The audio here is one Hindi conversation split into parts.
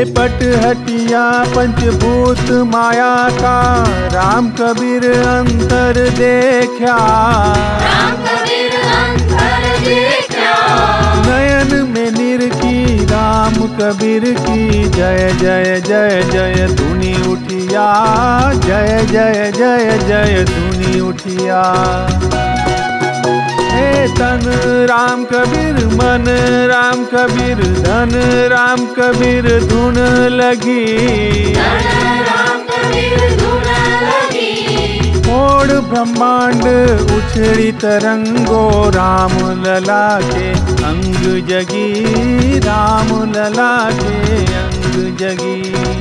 पट हटिया पंचभूत माया का, राम कबीर अंतर देखा। राम कबीर अंतर देखा। नयन में निरखी राम कबीर की, जय जय जय जय धुनी उठिया, जय जय जय जय धुनी उठिया। हे तन राम कबीर, मन राम कबीर, धन राम कबीर धुन लगी। धन राम कबीर धुन लगी। मोड़ ब्रह्मांड उछड़ी तरंगो, राम लला के अंग जगी, राम लला के अंग जगी।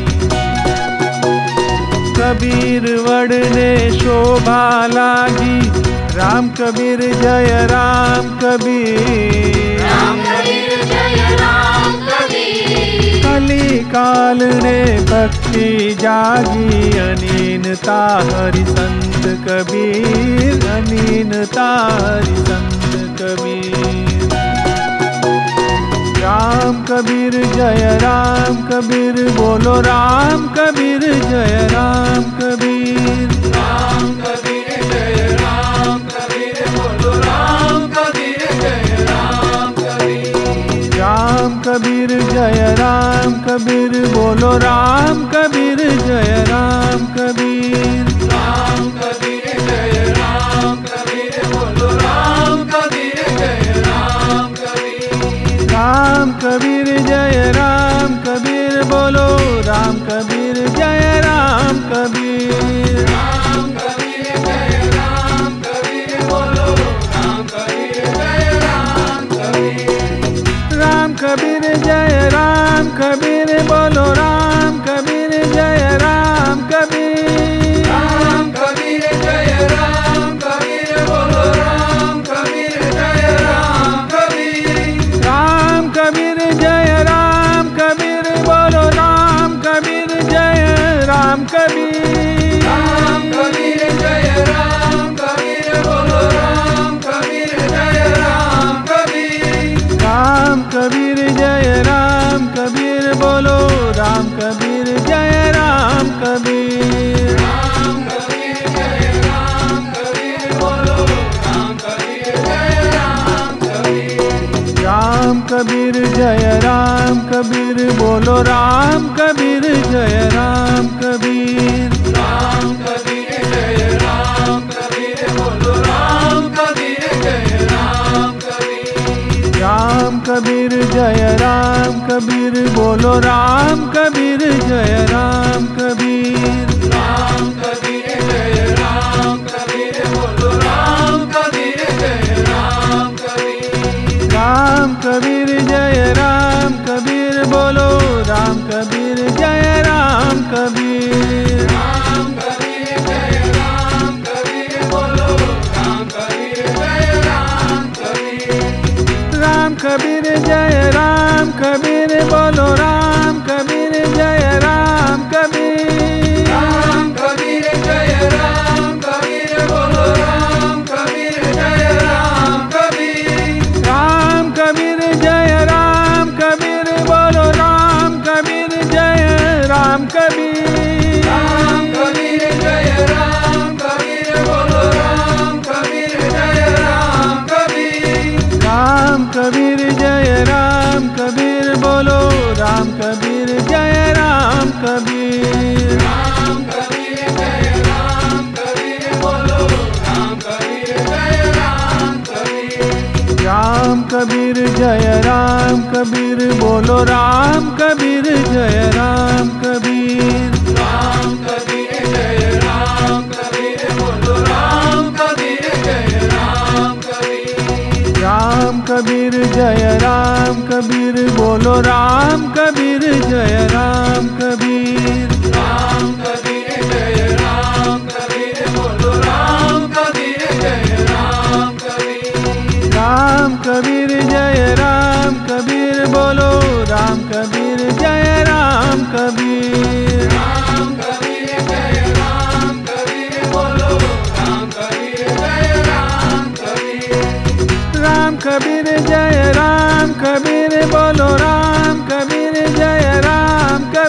कबीर वड़ने शोभा लागी, राम कबीर जय राम कबीर। राम कबीर जय राम कबीर। कली काल ने भक्ति जागी, अनीनता हरि संत कबीर, अनीनता हरि संत कबीर। राम कबीर जय राम कबीर, बोलो राम कबीर जय राम कबीर। राम कबीर जय राम कबीर, बोलो राम कबीर जय राम कबीर। राम कबीर जय राम कबीर, बोलो राम कबीर जय राम कबीर। राम कबीर जय राम कबीर, बोलो राम कबीर जय राम कबीर। राम कबीर जय राम कबीर, बोलो राम कबीर जय राम कबीर। राम कबीर जय राम कबीर, बोलो राम कबीर जय राम कबीर। राम कबीर जय राम कबीर, बोलो राम कबीर जय राम कबीर। राम कबीर जय राम कबीर, बोलो राम कबीर जय राम कबीर। राम कबीर जय राम कबीर, बोलो राम कबीर जय राम कबीर। राम कबीर जय राम कबीर, बोलो राम कबीर जय राम कबीर। राम कबीर जय राम कबीर, बोलो राम कबीर जय राम कबीर। राम कबीर जय राम कबीर, बोलो राम कबीर जय राम कबीर। राम कबीर जय राम कबीर, बोलो राम कबीर जय राम कबीर। राम कबीर जय राम कबीर, बोलो राम कबीर जय राम कबीर। राम कबीर जय राम कबीर, बोलो राम कबीर जय राम कबीर। राम कबीर जय राम कबीर, बोलो राम कबीर जय राम कबीर। राम कबीर जय राम कबीर, बोलो राम कबीर जय राम कबीर। राम कबीर जय राम कबीर, बोलो राम कबीर जय राम कबीर। राम कबीर जय राम कबीर, बोलो राम कबीर जय राम कबीर। राम कबीर जय राम कबीर, बोलो राम कबीर जय राम कबीर। राम कबीर जय राम कबीर, बोलो राम कबीर जय राम कबीर। राम कबीर जय राम कबीर, बोलो राम कबीर जय राम कबीर। राम कबीर जय राम कबीर, बोलो राम कबीर जय राम कबीर। राम कबीर जय राम कबीर, बोलो राम कबीर जय राम कबीर। राम कबीर जय राम कबीर, बोलो राम कबीर जय राम कबीर। राम कबीर जय राम कबीर, बोलो राम कबीर जय राम कबीर। राम कबीर जय राम कबीर, बोलो राम कबीर जय राम कबीर। राम कबीर जय राम कबीर, बोलो राम कबीर जय राम कबीर। राम कबीर जय राम कबीर, बोलो राम कबीर जय राम कबीर। राम कबीर जय राम कबीर, बोलो राम कबीर जय राम कबीर। राम कबीर जय राम कबीर, बोलो राम कबीर जय राम कबीर।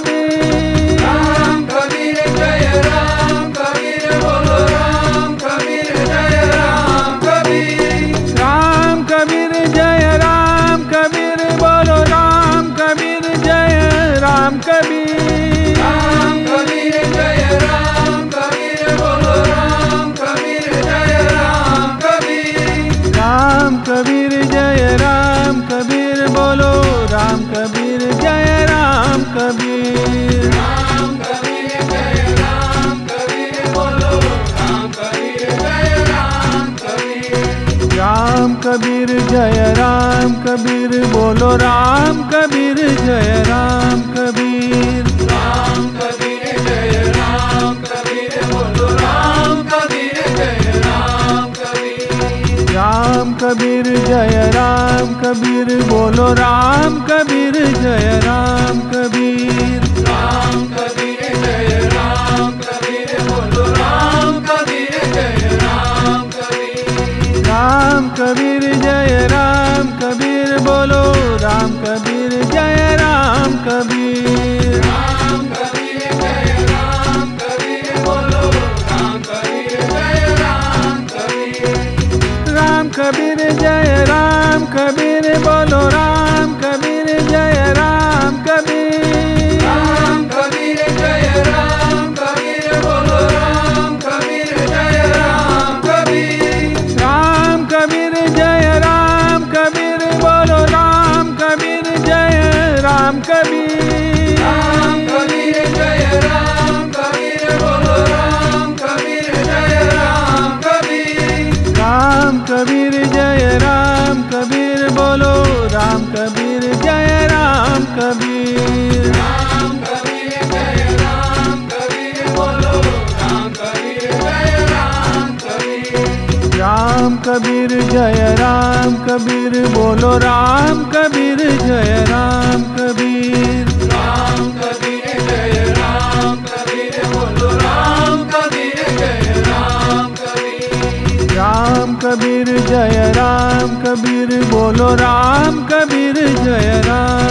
जय राम कबीर बोलो राम कबीर जय राम कबीर। राम कबीर जय राम कबीर बोलो राम कबीर जय राम कबीर। राम कबीर जय राम कबीर बोलो राम कबीर जय राम कबीर। राम कबीर जय राम कबीर बोलो राम कबीर जय राम कबीर। राम कबीर जय राम कबीर बोलो राम कबीर जय राम कबीर। राम कबीर जय राम कबीर बोलो राम कबीर जय राम कबीर। राम कबीर जय राम कबीर बोलो राम कबीर जय राम कबीर। राम कबीर जय राम कबीर बोलो राम कबीर जय राम कबीर। राम कबीर जय राम कबीर बोलो राम कबीर जय राम कबीर। राम कबीर जय राम कबीर बोलो राम कबीर जय राम कबीर। राम कबीर जय राम कबीर बोलो राम कबीर जय राम कबीर। राम कबीर जय राम कबीर बोलो राम कबीर जय राम कबीर। राम कबीर जय राम कबीर बोलो राम कबीर जय राम कबीर। राम कबीर जय राम कबीर बोलो राम कबीर जय राम कबीर। राम कबीर जय राम कबीर बोलो राम कबीर जय राम